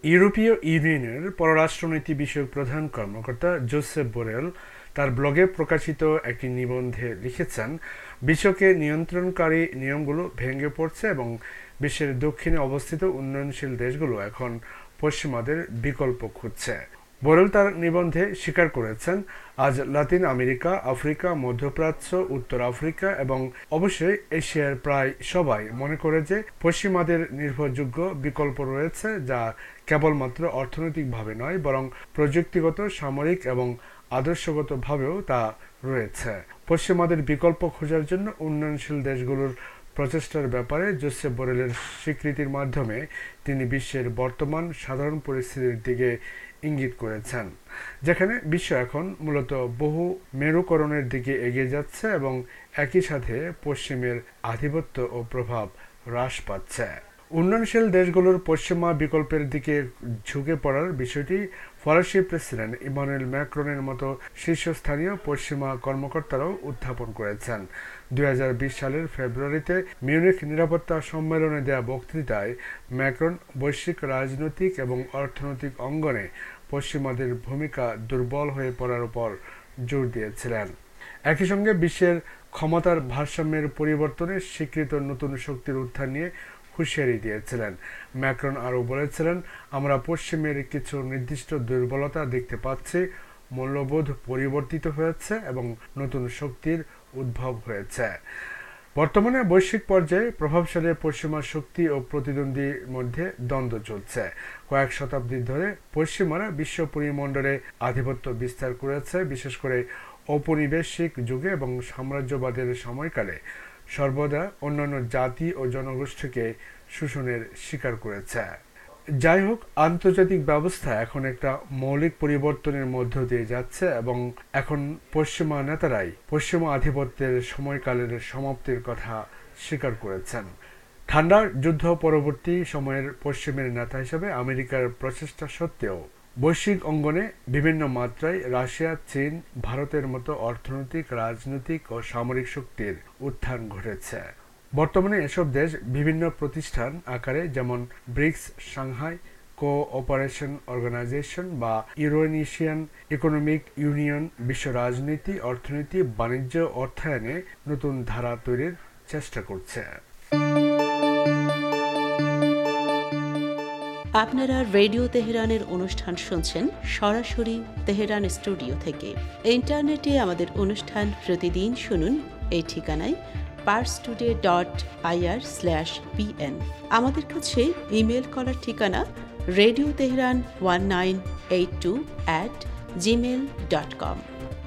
ইউরোপীয় ইউনিয়নের পররাষ্ট্রনীতি বিষয়ক প্রধান কর্মকর্তা জোসেপ বোরেল তার ব্লগে প্রকাশিত একটি নিবন্ধে লিখেছেন, বিশ্বকে নিয়ন্ত্রণকারী নিয়মগুলো ভেঙে পড়ছে এবং বিশ্বের দক্ষিণে অবস্থিত উন্নয়নশীল দেশগুলো এখন পশ্চিমাদের বিকল্প খুঁজছে। বোরেল তার নিবন্ধে স্বীকার করেছেন, আজ লাতিন আমেরিকা, আফ্রিকা, মধ্যপ্রাচ্য, উত্তর আফ্রিকা এবং অবশ্যই এশিয়ার প্রায় সবাই মনে করে যে পশ্চিমাদের নির্ভরযোগ্য বিকল্প রয়েছে, যা কেবলমাত্র অর্থনৈতিকভাবে নয় বরং প্রযুক্তিগত, সামরিক এবং আদর্শগতভাবেও তা রয়েছে। পশ্চিমাদের বিকল্প খোঁজার জন্য উন্নয়নশীল দেশগুলোর প্রচেষ্টার ব্যাপারে জোসেপ বোরেলের স্বীকৃতির মাধ্যমে তিনি বিশ্বের বর্তমান সাধারণ পরিস্থিতির দিকে ইঙ্গিত করেছেন, যেখানে বিশ্ব এখন মূলত বহু মেরুকরণের দিকে এগিয়ে যাচ্ছে এবং একই সাথে পশ্চিমের আধিপত্য ও প্রভাব হ্রাস পাচ্ছে। উন্নয়নশীল দেশগুলোর পশ্চিমা বিকল্পের দিকে ঝুঁকে পড়ার বিষয়টি ফরাসি প্রেসিডেন্ট ইমানুয়েল ম্যাক্রনের মতো শীর্ষস্থানীয় পশ্চিমা কর্মকর্তারাও উত্থাপন করেছেন। 2020 সালের ফেব্রুয়ারিতে মিউনিখ নিরাপত্তা সম্মেলনে দেয়া বক্তৃতায় ম্যাক্রন বৈশ্বিক রাজনৈতিক এবং অর্থনৈতিক অঙ্গনে পশ্চিমাদের ভূমিকা দুর্বল হয়ে পড়ার উপর জোর দিয়েছিলেন। একই সঙ্গে বিশ্বের ক্ষমতার ভারসাম্যের পরিবর্তনে স্বীকৃত নতুন শক্তির উত্থান নিয়ে হুঁশিয়ারি দিয়েছিলেন। ম্যাক্রন আরও বলেছিলেন, আমরা পশ্চিমের কিছু নির্দিষ্ট দুর্বলতা দেখতে পাচ্ছি, মূল্যবোধ পরিবর্তিত হয়েছে এবং নতুন শক্তির উদ্ভব হয়েছে। বর্তমানে বৈশ্বিক পর্যায়ে প্রভাবশালী পশ্চিমা শক্তি ও প্রতিদ্বন্দ্বীর মধ্যে দ্বন্দ্ব চলছে। কয়েক শতাব্দী ধরে পশ্চিমারা বিশ্ব পরিমণ্ডলে আধিপত্য বিস্তার করেছে, বিশেষ করে ঔপনিবেশিক যুগে এবং সাম্রাজ্যবাদের সময়কালে সর্বদা অন্যান্য জাতি ও জনগোষ্ঠীকে শোষণের শিকার করেছে। যাই হোক, আন্তর্জাতিক ব্যবস্থা এখন একটা মৌলিক পরিবর্তনের মধ্য দিয়ে যাচ্ছে এবং এখন পশ্চিমা নেতারাই পশ্চিমা আধিপত্যের সময়কালের সমাপ্তির কথা স্বীকার করেছেন। ঠান্ডা যুদ্ধ পরবর্তী সময়ের পশ্চিমের নেতা হিসেবে আমেরিকার প্রচেষ্টা সত্ত্বেও বৈশ্বিক অঙ্গনে বিভিন্ন মাত্রায় রাশিয়া, চীন, ভারতের মতো অর্থনৈতিক, রাজনৈতিক ও সামরিক শক্তির উত্থান ঘটেছে। বর্তমানে এসব দেশ বিভিন্ন প্রতিষ্ঠান আকারে, যেমন ব্রিক্স, সাংহাই কোঅপারেশন অর্গানাইজেশন বা ইউরেশিয়ান ইকোনমিক ইউনিয়ন, বিশ্ব রাজনীতি, অর্থনীতি, বাণিজ্য, অর্থায়নে নতুন ধারা তৈরির চেষ্টা করছে। আপনারা রেডিও তেহরানের অনুষ্ঠান শুনছেন সরাসরি তেহরান স্টুডিও থেকে। ইন্টারনেটে আমাদের অনুষ্ঠান প্রতিদিন শুনুন এই ঠিকানায় parstoday.ir/pn। আমাদের কাছে ইমেল করার ঠিকানা radiotehran1982@gmail.com।